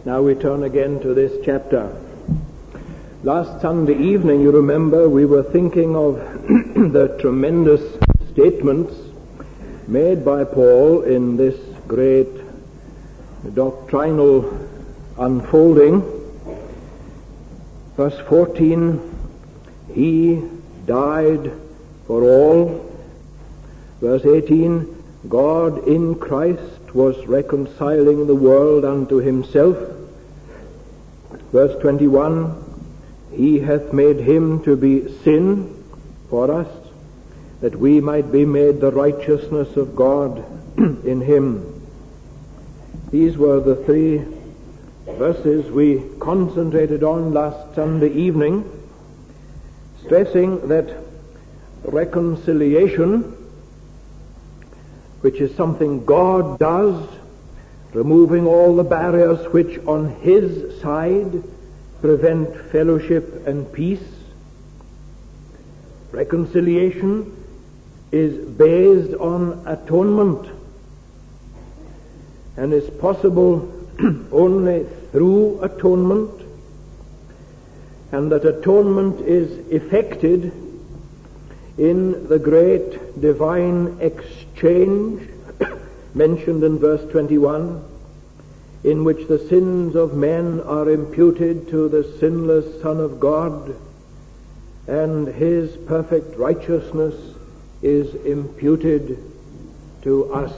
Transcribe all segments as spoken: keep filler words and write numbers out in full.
Now we turn again to this chapter. Last Sunday evening, you remember, we were thinking of the tremendous statements made by Paul in this great doctrinal unfolding. Verse fourteen, he died for all. Verse eighteen, God in Christ was reconciling the world unto himself. Verse twenty-one, he hath made him to be sin for us, that we might be made the righteousness of God in him. These were the three verses we concentrated on last Sunday evening, stressing that reconciliation, which is something God does, removing all the barriers which on his side prevent fellowship and peace. Reconciliation is based on atonement and is possible only through atonement, and that atonement is effected in the great divine exchange mentioned in verse twenty-one, in which the sins of men are imputed to the sinless Son of God, and his perfect righteousness is imputed to us.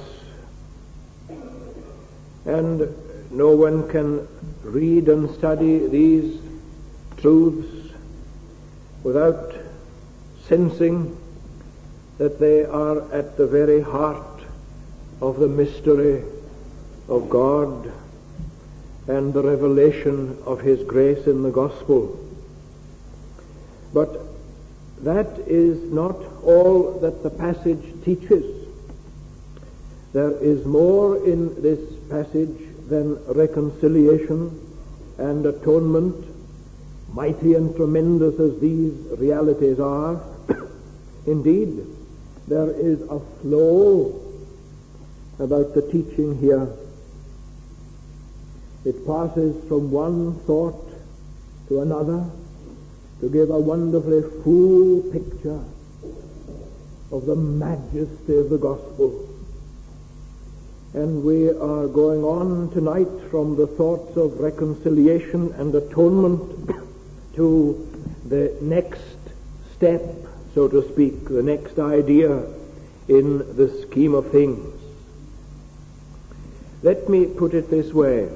And no one can read and study these truths without sensing that they are at the very heart of the mystery of God and the revelation of his grace in the gospel. But that is not all that the passage teaches. There is more in this passage than reconciliation and atonement, mighty and tremendous as these realities are. Indeed, there is a flow about the teaching here. It passes from one thought to another to give a wonderfully full picture of the majesty of the gospel. And we are going on tonight from the thoughts of reconciliation and atonement to the next step, so to speak, the next idea in the scheme of things. Let me put it this way.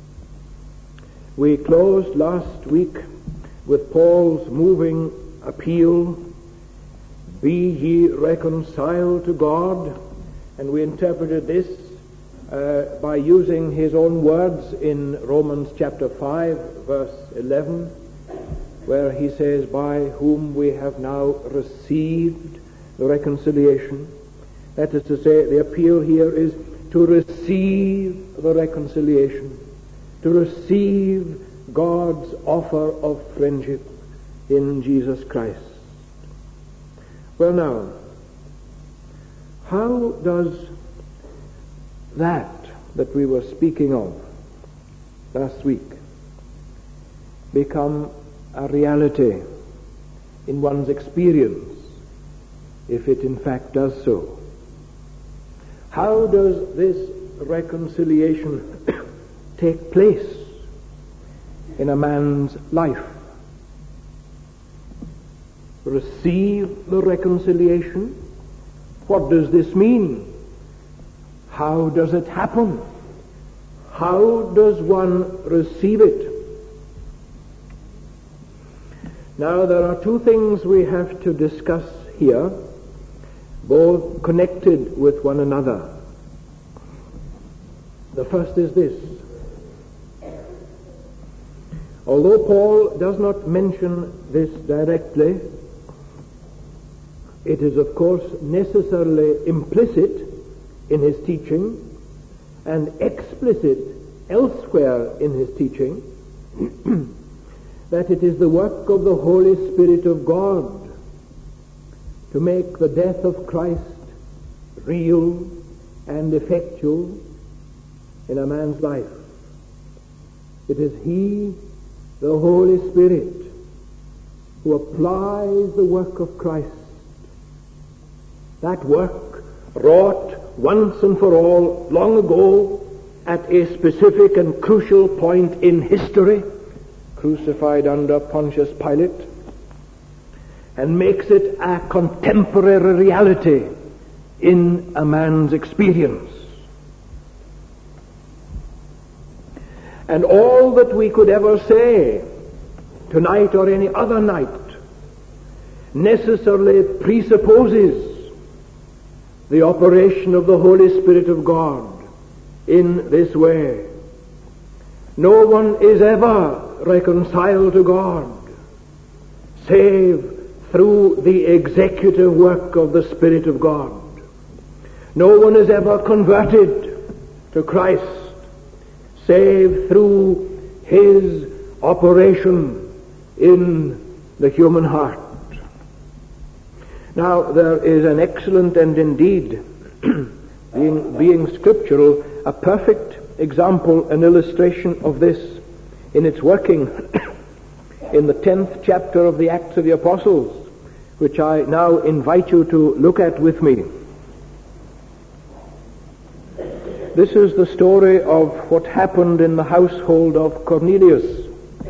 We closed last week with Paul's moving appeal, be ye reconciled to God, and we interpreted this uh, by using his own words in Romans chapter five, verse eleven, where he says, by whom we have now received the reconciliation. That is to say, the appeal here is to receive the reconciliation, to receive God's offer of friendship in Jesus Christ. Well now, how does that that we were speaking of last week become a reality in one's experience, if it in fact does so? How does this reconciliation take place in a man's life? Receive the reconciliation? What does this mean? How does it happen? How does one receive it? Now, there are two things we have to discuss here, both connected with one another. The first is this. Although Paul does not mention this directly, it is of course necessarily implicit in his teaching and explicit elsewhere in his teaching that it is the work of the Holy Spirit of God to make the death of Christ real and effectual in a man's life. It is He, the Holy Spirit, who applies the work of Christ. That work wrought once and for all long ago at a specific and crucial point in history, crucified under Pontius Pilate, and makes it a contemporary reality in a man's experience. And all that we could ever say tonight or any other night necessarily presupposes the operation of the Holy Spirit of God in this way. No one is ever reconciled to God save through the executive work of the Spirit of God. No one is ever converted to Christ save through His operation in the human heart. Now, there is an excellent and indeed, being, being scriptural, a perfect example, an illustration of this in its working in the tenth chapter of the Acts of the Apostles, which I now invite you to look at with me. This is the story of what happened in the household of Cornelius.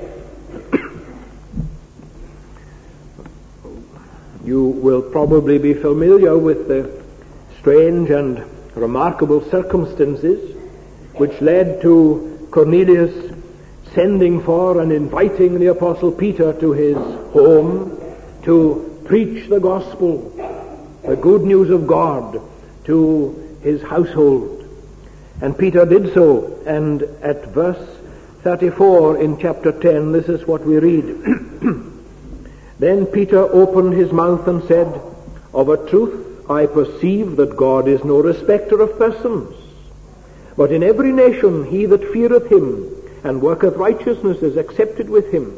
You will probably be familiar with the strange and remarkable circumstances which led to Cornelius sending for and inviting the Apostle Peter to his home to preach the gospel, the good news of God, to his household. And Peter did so, and at verse thirty-four in chapter ten, this is what we read. Then Peter opened his mouth and said, Of a truth I perceive that God is no respecter of persons, but in every nation he that feareth him and worketh righteousness is accepted with him.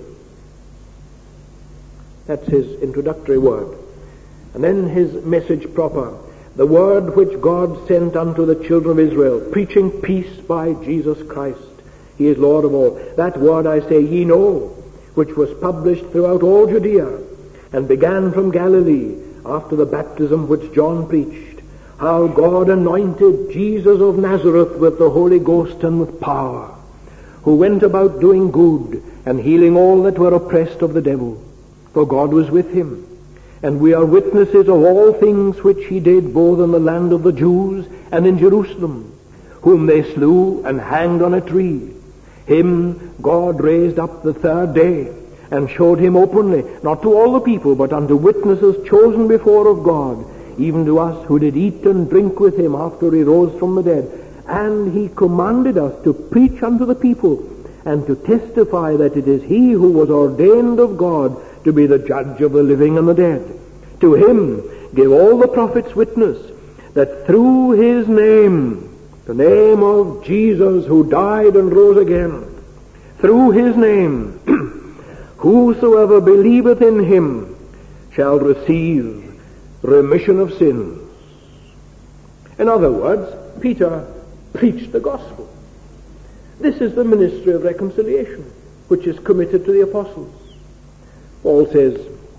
That's his introductory word. And then his message proper, the word which God sent unto the children of Israel, preaching peace by Jesus Christ. He is Lord of all. That word I say ye know, which was published throughout all Judea, and began from Galilee, after the baptism which John preached, how God anointed Jesus of Nazareth with the Holy Ghost and with power, who went about doing good, and healing all that were oppressed of the devil, for God was with him. And we are witnesses of all things which he did, both in the land of the Jews and in Jerusalem, whom they slew and hanged on a tree. Him God raised up the third day, and showed him openly, not to all the people, but unto witnesses chosen before of God, even to us who did eat and drink with him after he rose from the dead. And he commanded us to preach unto the people, and to testify that it is he who was ordained of God to be the judge of the living and the dead. To him give all the prophets witness, that through his name, the name of Jesus who died and rose again, through his name, whosoever believeth in him shall receive remission of sins. In other words, Peter preached the gospel. This is the ministry of reconciliation which is committed to the apostles. Paul says,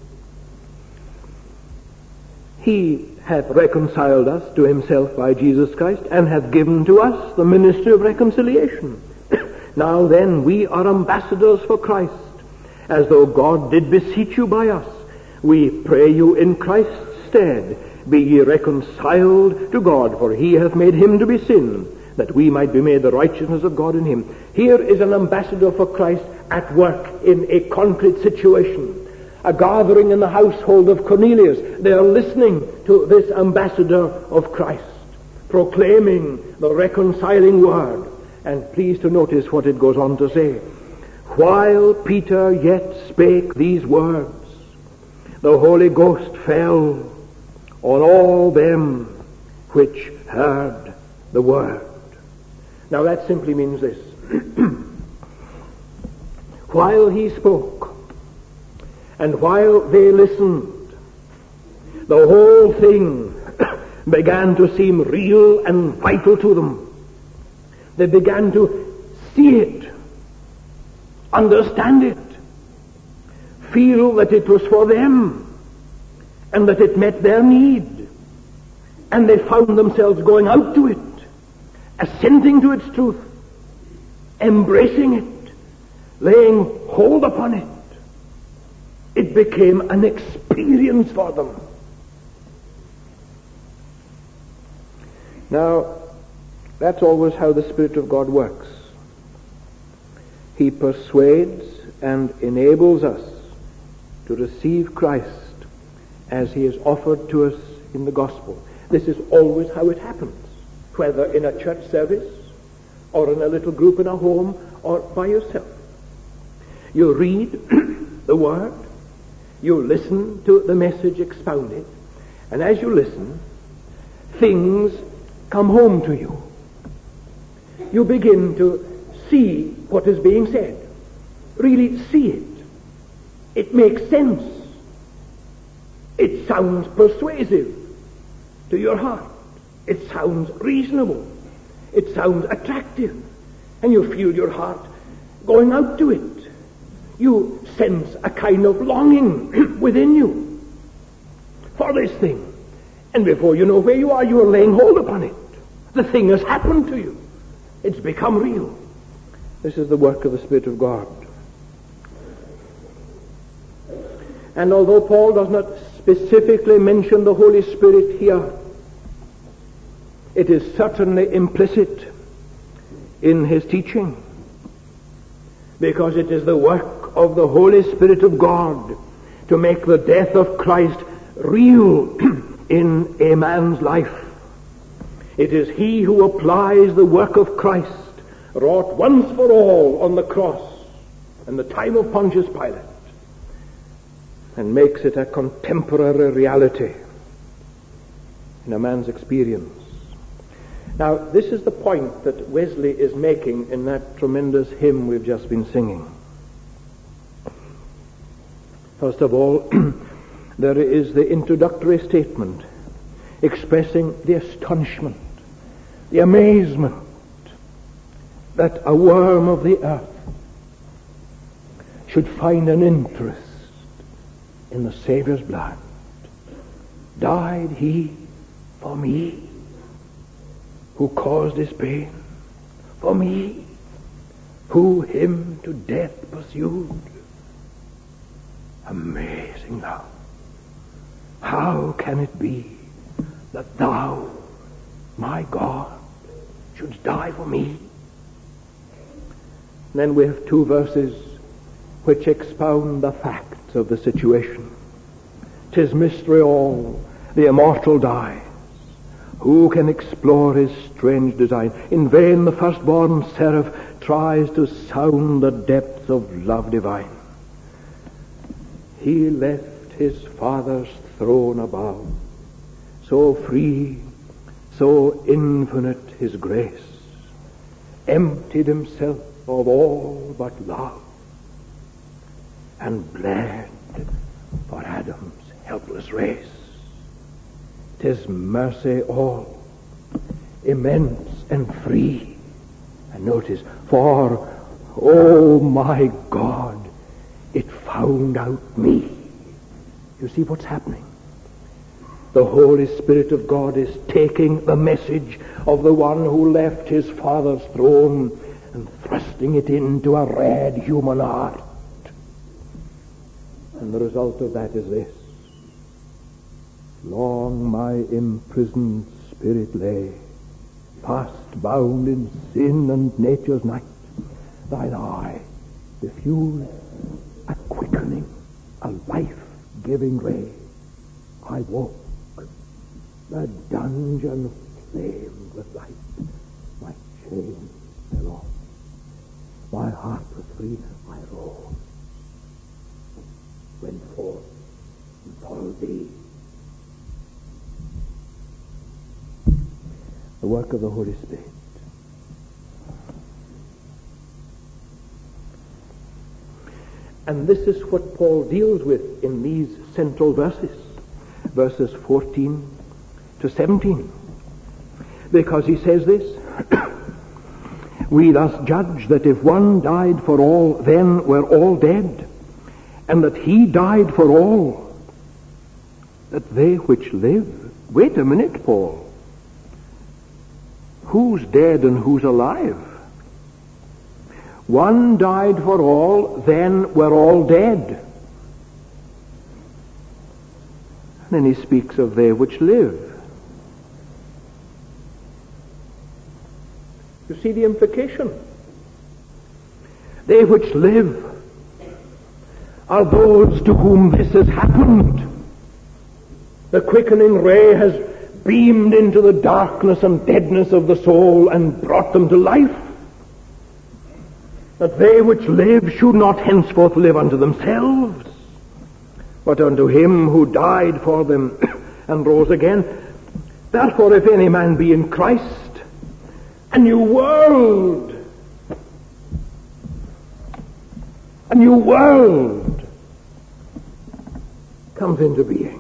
He hath reconciled us to himself by Jesus Christ, and hath given to us the ministry of reconciliation. Now then, we are ambassadors for Christ, as though God did beseech you by us. We pray you in Christ's stead, be ye reconciled to God, for he hath made him to be sin, that we might be made the righteousness of God in him. Here is an ambassador for Christ at work in a concrete situation. A gathering in the household of Cornelius. They are listening to this ambassador of Christ, proclaiming the reconciling word. And please to notice what it goes on to say. While Peter yet spake these words, the Holy Ghost fell on all them which heard the word. Now that simply means this. While he spoke, and while they listened, the whole thing began to seem real and vital to them. They began to see it understand it, feel that it was for them, and that it met their need, and they found themselves going out to it, assenting to its truth, embracing it, laying hold upon it. It became an experience for them. Now, that's always how the Spirit of God works. He persuades and enables us to receive Christ as he is offered to us in the gospel. This is always how it happens, whether in a church service or in a little group in a home or by yourself. You read the Word, you listen to the message expounded, and as you listen, things come home to you. You begin to see what is being said. Really see it. It makes sense. It sounds persuasive to your heart. It sounds reasonable. It sounds attractive. And you feel your heart going out to it. You sense a kind of longing within you for this thing. And before you know where you are, you are laying hold upon it. The thing has happened to you. It's become real. This is the work of the Spirit of God. And although Paul does not specifically mention the Holy Spirit here, it is certainly implicit in his teaching, because it is the work of the Holy Spirit of God to make the death of Christ real in a man's life. It is he who applies the work of Christ, wrought once for all on the cross in the time of Pontius Pilate, and makes it a contemporary reality in a man's experience. Now, this is the point that Wesley is making in that tremendous hymn we've just been singing. First of all, there is the introductory statement expressing the astonishment, the amazement that a worm of the earth should find an interest in the Savior's blood. Died he for me, who caused his pain, for me, who him to death pursued. Amazing love. How can it be that thou, my God, shouldst die for me? Then we have two verses which expound the facts of the situation. 'Tis mystery all, the immortal dies. Who can explore his strange design? In vain the firstborn seraph tries to sound the depths of love divine. He left his Father's throne above, so free, so infinite his grace, emptied himself of all but love, and bled for Adam's helpless race. 'Tis mercy all, immense and free. And notice, for, oh my God, it found out me. You see what's happening? The Holy Spirit of God is taking the message of the one who left his Father's throne and thrusting it into a red human heart. And the result of that is this. Long my imprisoned spirit lay, fast bound in sin and nature's night. Thine eye diffused a quickening, a life-giving ray. I woke, the dungeon flamed with light. My chains fell off, my heart was free. I rose, went forth, and followed thee. The work of the Holy Spirit. And this is what Paul deals with in these central verses, verses fourteen to seventeen. Because he says this, We thus judge that if one died for all, then we're all dead, and that he died for all, that they which live... Wait a minute, Paul. Who's dead and who's alive? One died for all, then we're all dead. And then he speaks of they which live. You see the implication? They which live are those to whom this has happened. The quickening ray has beamed into the darkness and deadness of the soul and brought them to life. That they which live should not henceforth live unto themselves, but unto him who died for them and rose again. Therefore, if any man be in Christ, a new world, a new world comes into being.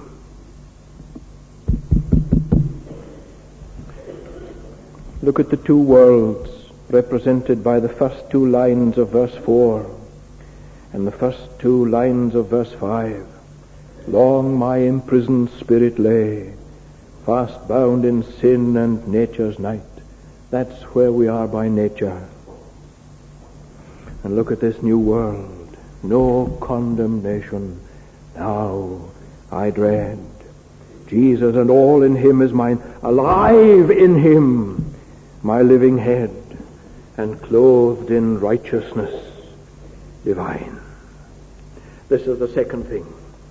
Look at the two worlds represented by the first two lines of verse four and the first two lines of verse five. Long my imprisoned spirit lay, fast bound in sin and nature's night. That's where we are by nature. And look at this new world. No condemnation now I dread. Jesus and all in him is mine, alive in him, my living head, and clothed in righteousness divine. This is the second thing.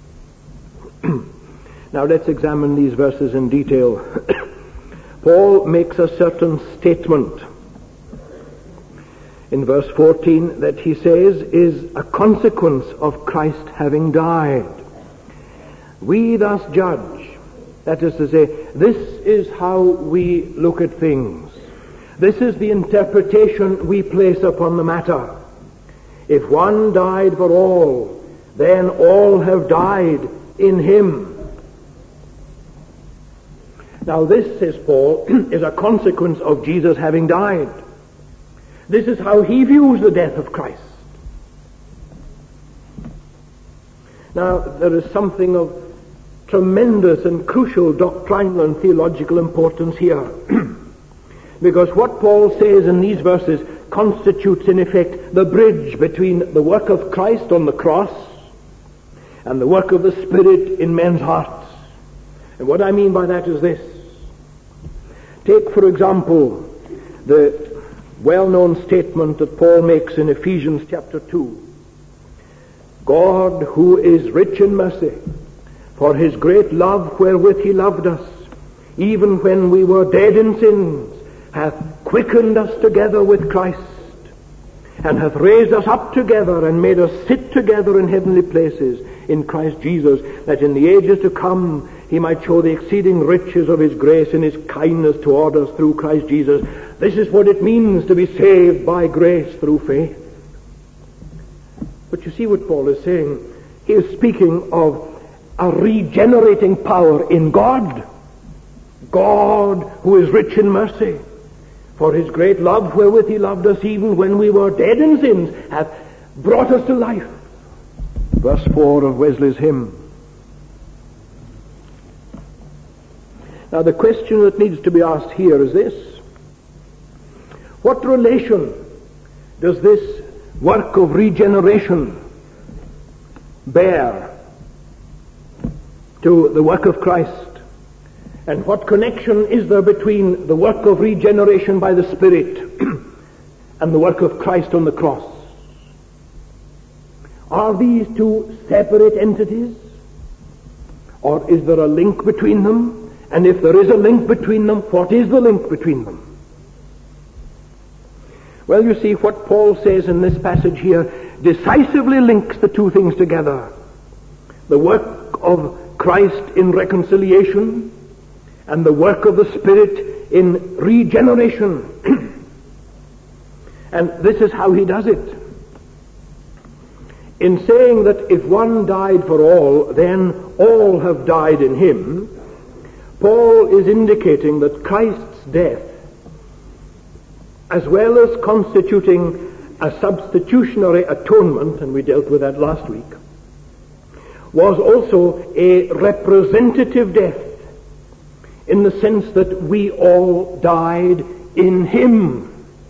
Now let's examine these verses in detail. Paul makes a certain statement in verse fourteen that he says is a consequence of Christ having died. We thus judge, that is to say, this is how we look at things. This is the interpretation we place upon the matter. If one died for all, then all have died in him. Now this, says Paul, is a consequence of Jesus having died. This is how he views the death of Christ. Now there is something of tremendous and crucial doctrinal and theological importance here. Because what Paul says in these verses constitutes in effect the bridge between the work of Christ on the cross and the work of the Spirit in men's hearts. And what I mean by that is this. Take, for example, the well-known statement that Paul makes in Ephesians chapter two. God, who is rich in mercy, for his great love wherewith he loved us, even when we were dead in sins, hath quickened us together with Christ, and hath raised us up together and made us sit together in heavenly places in Christ Jesus, that in the ages to come he might show the exceeding riches of his grace and his kindness toward us through Christ Jesus. This is what it means to be saved by grace through faith. But you see what Paul is saying? He is speaking of a regenerating power in God. God, who is rich in mercy, for his great love wherewith he loved us even when we were dead in sins, hath brought us to life. Verse four of Wesley's hymn. Now the question that needs to be asked here is this. What relation does this work of regeneration bear to the work of Christ? And what connection is there between the work of regeneration by the Spirit and the work of Christ on the cross? Are these two separate entities? Or is there a link between them? And if there is a link between them, what is the link between them? Well, you see, what Paul says in this passage here decisively links the two things together. The work of Christ in reconciliation and the work of the Spirit in regeneration. And this is how he does it. In saying that if one died for all, then all have died in him, Paul is indicating that Christ's death as well as constituting a substitutionary atonement, and we dealt with that last week, was also a representative death, in the sense that we all died in him.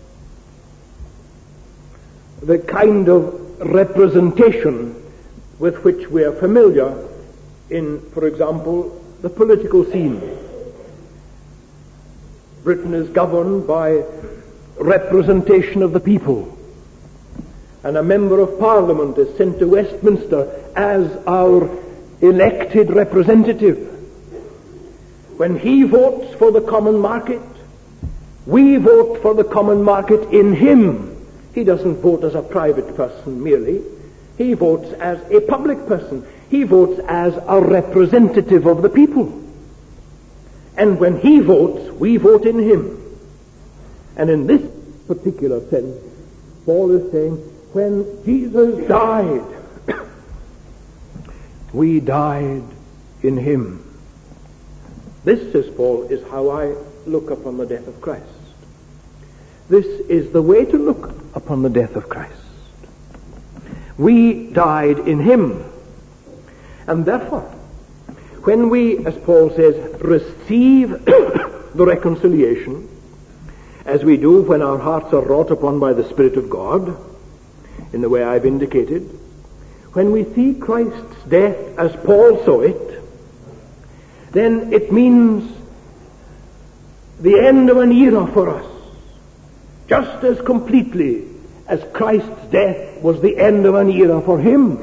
The kind of representation with which we are familiar in, for example, the political scene. Britain is governed by representation of the people, and a member of Parliament is sent to Westminster as our elected representative. When he votes for the common market, we vote for the common market in him. He doesn't vote as a private person merely. He votes as a public person. He votes as a representative of the people. And when he votes, we vote in him. And in this particular sense, Paul is saying, when Jesus died, we died in him. This, says Paul, is how I look upon the death of Christ. This is the way to look upon the death of Christ. We died in him. And therefore, when we, as Paul says, receive the reconciliation, as we do when our hearts are wrought upon by the Spirit of God, in the way I've indicated, when we see Christ's death as Paul saw it, then it means the end of an era for us, just as completely as Christ's death was the end of an era for him.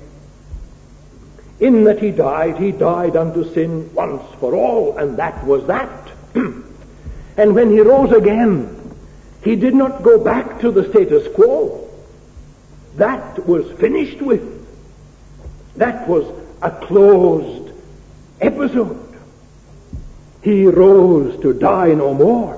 In that he died, he died unto sin once for all, and that was that. And when he rose again, he did not go back to the status quo. That was finished with. That was a closed episode. He rose to die no more.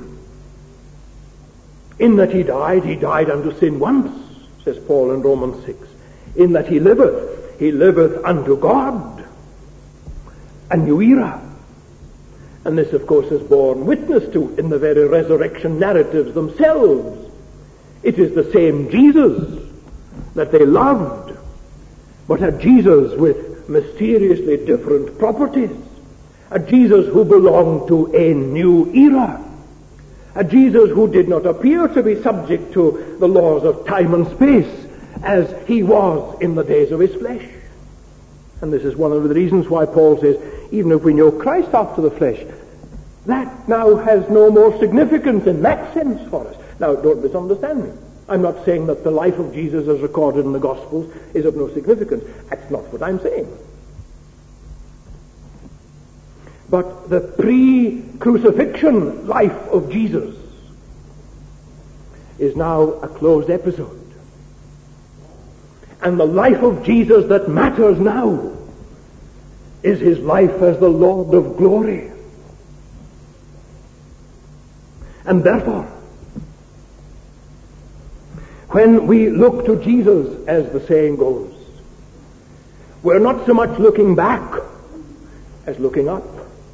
In that he died, he died unto sin once, says Paul in Romans six. In that he liveth, he liveth unto God. A new era. And this, of course, is borne witness to in the very resurrection narratives themselves. It is the same Jesus that they loved, but a Jesus with mysteriously different properties. A Jesus who belonged to a new era. A Jesus who did not appear to be subject to the laws of time and space as he was in the days of his flesh. And this is one of the reasons why Paul says, even if we know Christ after the flesh, that now has no more significance in that sense for us. Now, don't misunderstand me. I'm not saying that the life of Jesus as recorded in the Gospels is of no significance. That's not what I'm saying. But the pre-crucifixion life of Jesus is now a closed episode. And the life of Jesus that matters now is his life as the Lord of glory. And therefore, when we look to Jesus, as the saying goes, we're not so much looking back as looking up.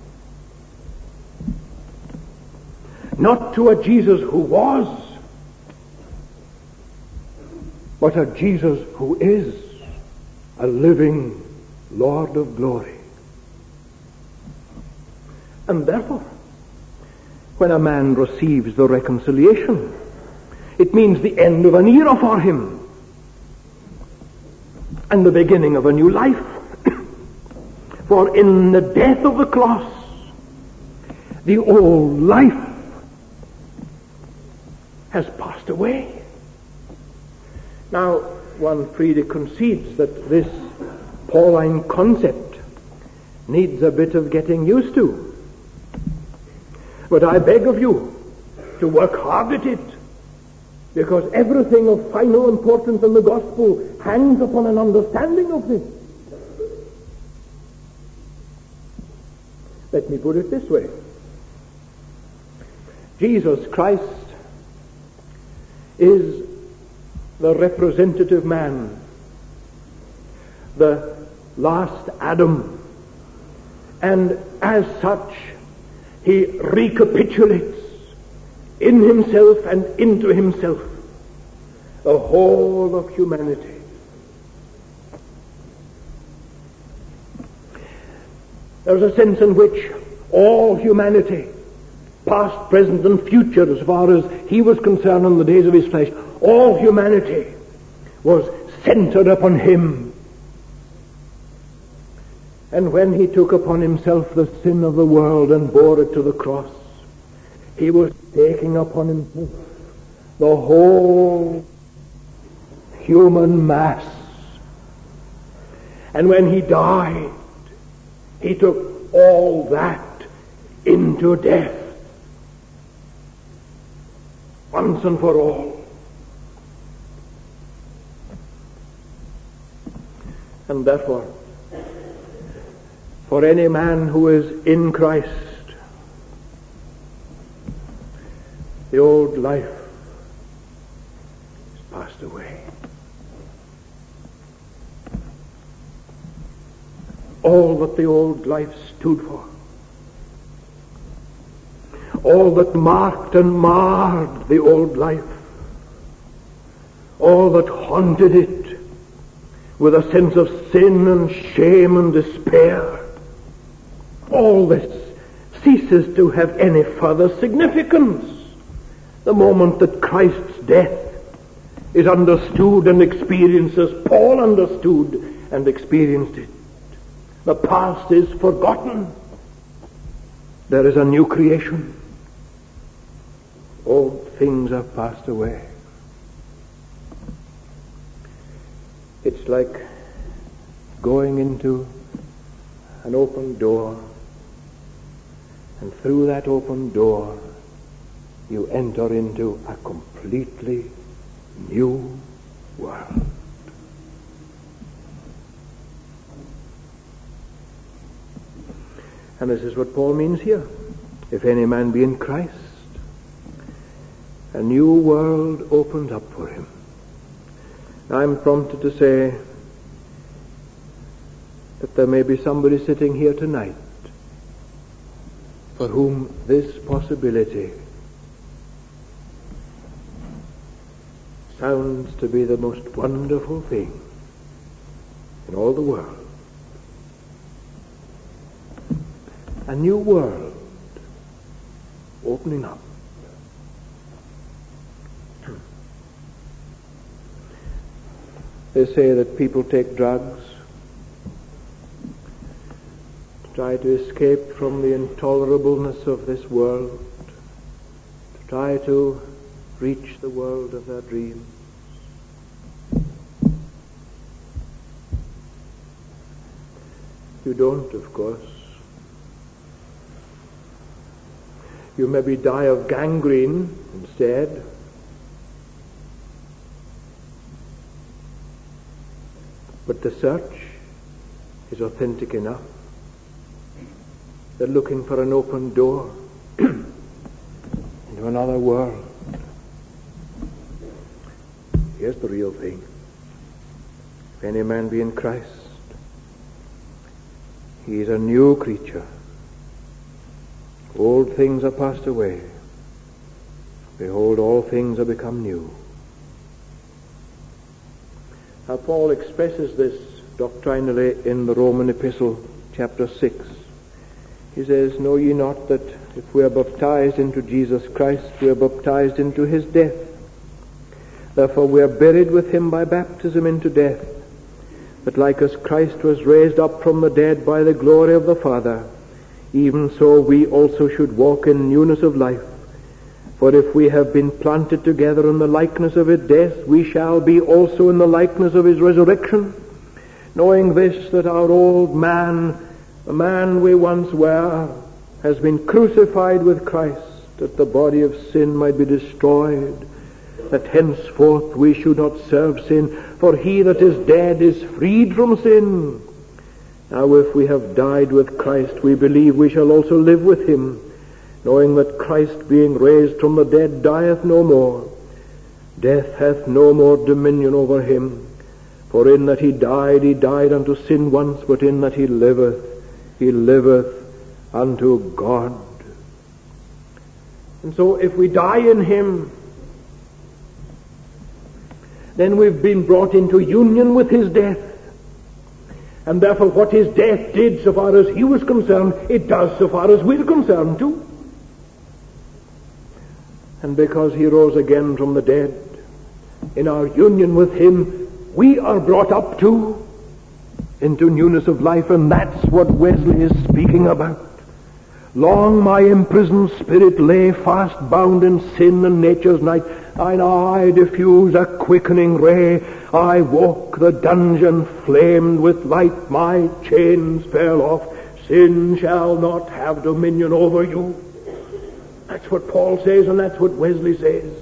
Not to a Jesus who was, but a Jesus who is a living Lord of glory. And therefore, when a man receives the reconciliation, it means the end of an era for him and the beginning of a new life. For in the death of the cross, the old life has passed away. Now, one freely concedes that this Pauline concept needs a bit of getting used to. But I beg of you to work hard at it, because everything of final importance in the gospel hangs upon an understanding of this. Let me put it this way. Jesus Christ is the representative man, the last Adam, and as such he recapitulates in himself and into himself the whole of humanity. There's a sense in which all humanity, past, present, and future, as far as he was concerned in the days of his flesh, all humanity was centered upon him. And when he took upon himself the sin of the world and bore it to the cross, he was taking upon himself the whole human mass. And when he died, he took all that into death, once and for all. And therefore, for any man who is in Christ, the old life is passed away. All that the old life stood for, all that marked and marred the old life, all that haunted it with a sense of sin and shame and despair, all this ceases to have any further significance the moment that Christ's death is understood and experienced as Paul understood and experienced it. The past is forgotten. There is a new creation. Old things have passed away. It's like going into an open door, and through that open door you enter into a completely new world. And this is what Paul means here. If any man be in Christ, a new world opens up for him. I'm prompted to say that there may be somebody sitting here tonight for whom this possibility sounds to be the most wonderful thing in all the world. A new world opening up. They say that people take drugs to try to escape from the intolerableness of this world, to try to reach the world of their dreams. You don't, of course. You maybe die of gangrene instead. But the search is authentic enough. They're looking for an open door into another world. Here's the real thing. If any man be in Christ, he is a new creature. Old things are passed away. Behold, all things are become new. Now Paul expresses this doctrinally in the Roman epistle, chapter six. He says, know ye not that if we are baptized into Jesus Christ, we are baptized into his death. Therefore we are buried with him by baptism into death, that like as Christ was raised up from the dead by the glory of the Father, even so we also should walk in newness of life. For if we have been planted together in the likeness of his death, we shall be also in the likeness of his resurrection, knowing this, that our old man, the man we once were, has been crucified with Christ, that the body of sin might be destroyed, that henceforth we should not serve sin, for he that is dead is freed from sin. Now if we have died with Christ, we believe we shall also live with him, knowing that Christ, being raised from the dead, dieth no more. Death hath no more dominion over him. For in that he died, he died unto sin once, but in that he liveth, he liveth unto God. And so if we die in him, then we've been brought into union with his death. And therefore what his death did so far as he was concerned, it does so far as we're concerned too. And because he rose again from the dead, in our union with him, we are brought up too into newness of life. And that's what Wesley is speaking about. Long my imprisoned spirit lay fast bound in sin and nature's night. Thine eye diffuse a quickening ray. I woke, the dungeon flamed with light. My chains fell off. Sin shall not have dominion over you. That's what Paul says, and that's what Wesley says.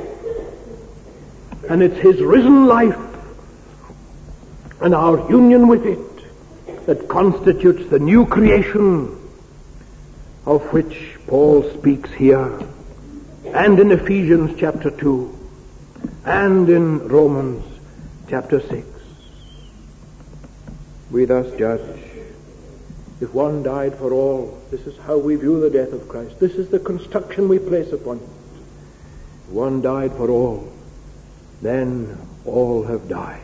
And it's his risen life and our union with it that constitutes the new creation of which Paul speaks here, and in Ephesians chapter two, and in Romans chapter six. We thus judge, if one died for all, this is how we view the death of Christ. This is the construction we place upon it. If one died for all, then all have died.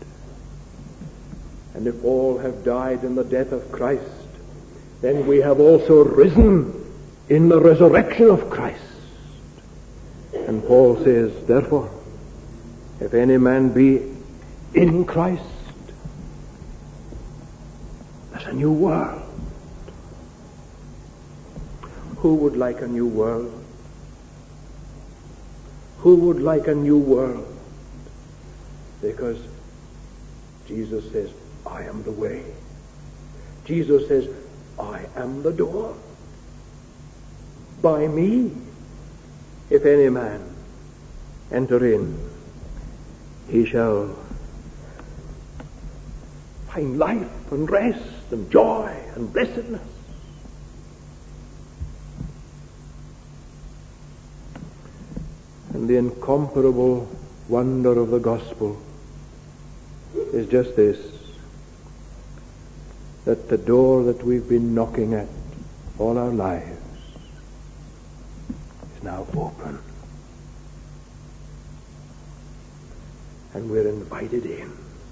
And if all have died in the death of Christ, then we have also risen in the resurrection of Christ. And Paul says, therefore, if any man be in Christ, there's a new world. Who would like a new world? Who would like a new world? Because Jesus says, I am the way. Jesus says, I am the door. By me, if any man enter in, he shall find life and rest and joy and blessedness. And the incomparable wonder of the gospel is just this, that the door that we've been knocking at all our lives is now open. And we're invited in.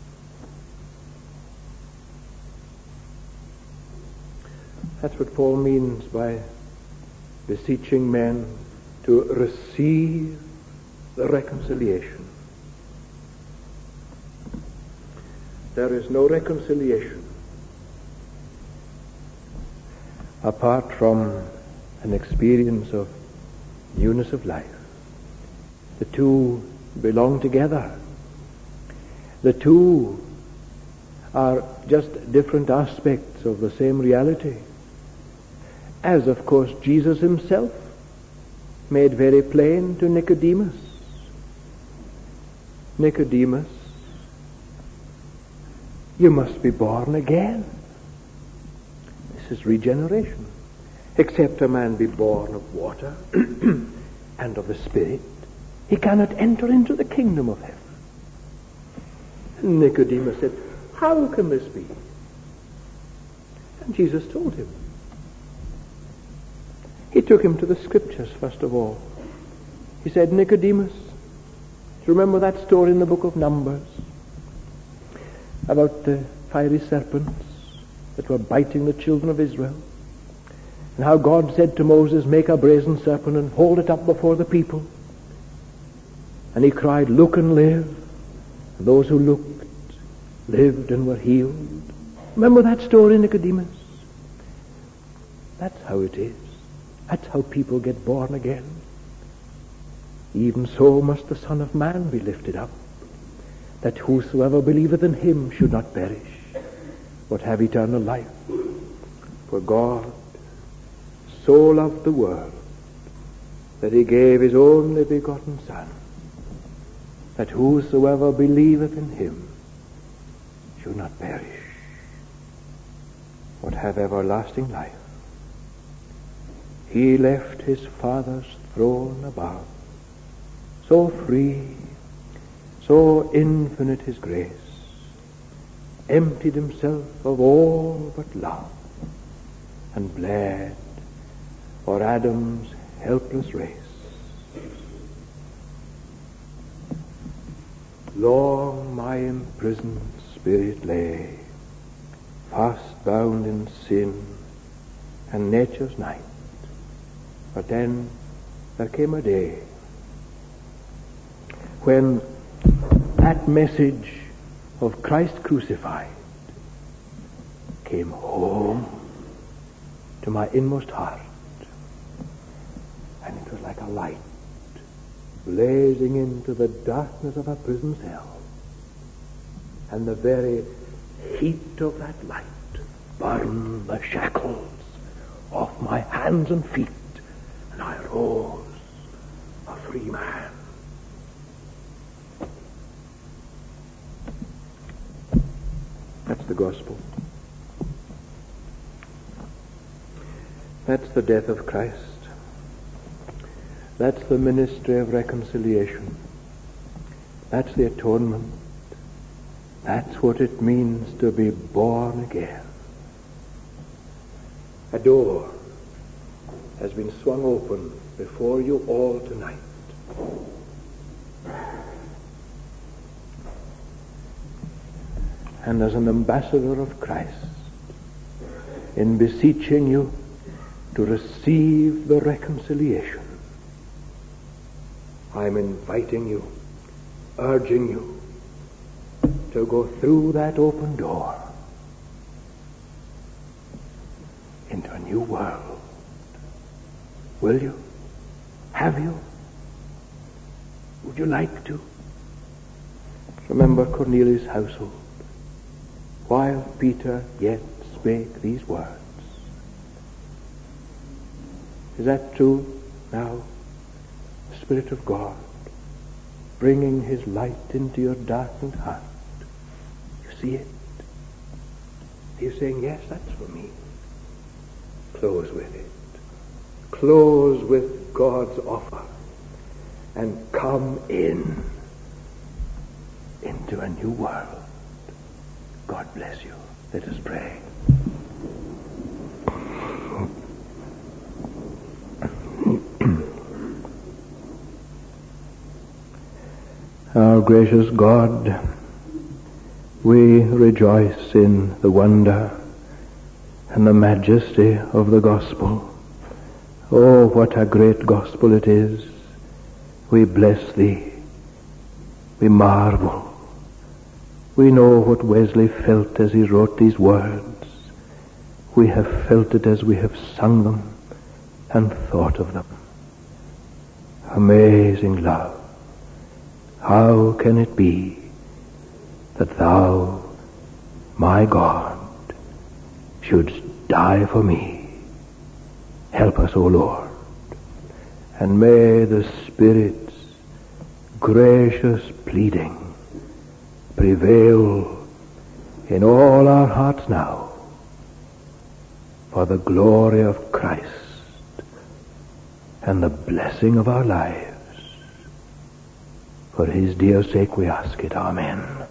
That's what Paul means by beseeching men to receive the reconciliation. There is no reconciliation apart from an experience of newness of life. The two belong together. The two are just different aspects of the same reality. As, of course, Jesus himself made very plain to Nicodemus. Nicodemus, you must be born again. This is regeneration. Except a man be born of water and of the Spirit, he cannot enter into the kingdom of heaven. And Nicodemus said, how can this be? And Jesus told him. He took him to the scriptures, first of all. He said, Nicodemus, do you remember that story in the book of Numbers about the fiery serpents that were biting the children of Israel? And how God said to Moses, make a brazen serpent and hold it up before the people. And he cried, look and live. And those who looked lived and were healed. Remember that story, Nicodemus? That's how it is. That's how people get born again. Even so must the Son of Man be lifted up, that whosoever believeth in him should not perish, but have eternal life. For God so loved the world that he gave his only begotten Son, that whosoever believeth in him should not perish, but have everlasting life. He left his Father's throne above, so free, so infinite his grace, emptied himself of all but love, and bled for Adam's helpless race. Long my imprisoned spirit lay, fast bound in sin and nature's night. But then there came a day when that message of Christ crucified came home to my inmost heart, and it was like a light blazing into the darkness of a prison cell, and the very heat of that light burned the shackles off my hands and feet, and I rose a free man. That's the gospel. That's the death of Christ. That's the ministry of reconciliation. That's the atonement. That's what it means to be born again. A door has been swung open before you all tonight. And as an ambassador of Christ, in beseeching you to receive the reconciliation, I'm inviting you, urging you to go through that open door into a new world. Will you? Have you? Would you like to? Remember Cornelius' household. While Peter yet spake these words. Is that true now? The Spirit of God bringing His light into your darkened heart. You see it? He's saying, yes, that's for me. Close with it. Close with God's offer and come in into a new world. God bless you. Let us pray. Our gracious God, we rejoice in the wonder and the majesty of the gospel. Oh, what a great gospel it is. We bless Thee. We marvel. We know what Wesley felt as he wrote these words. We have felt it as we have sung them and thought of them. Amazing love. How can it be that Thou, my God, shouldst die for me? Help us, O Lord. And may the Spirit's gracious pleading prevail in all our hearts now for the glory of Christ and the blessing of our lives. For His dear sake we ask it. Amen.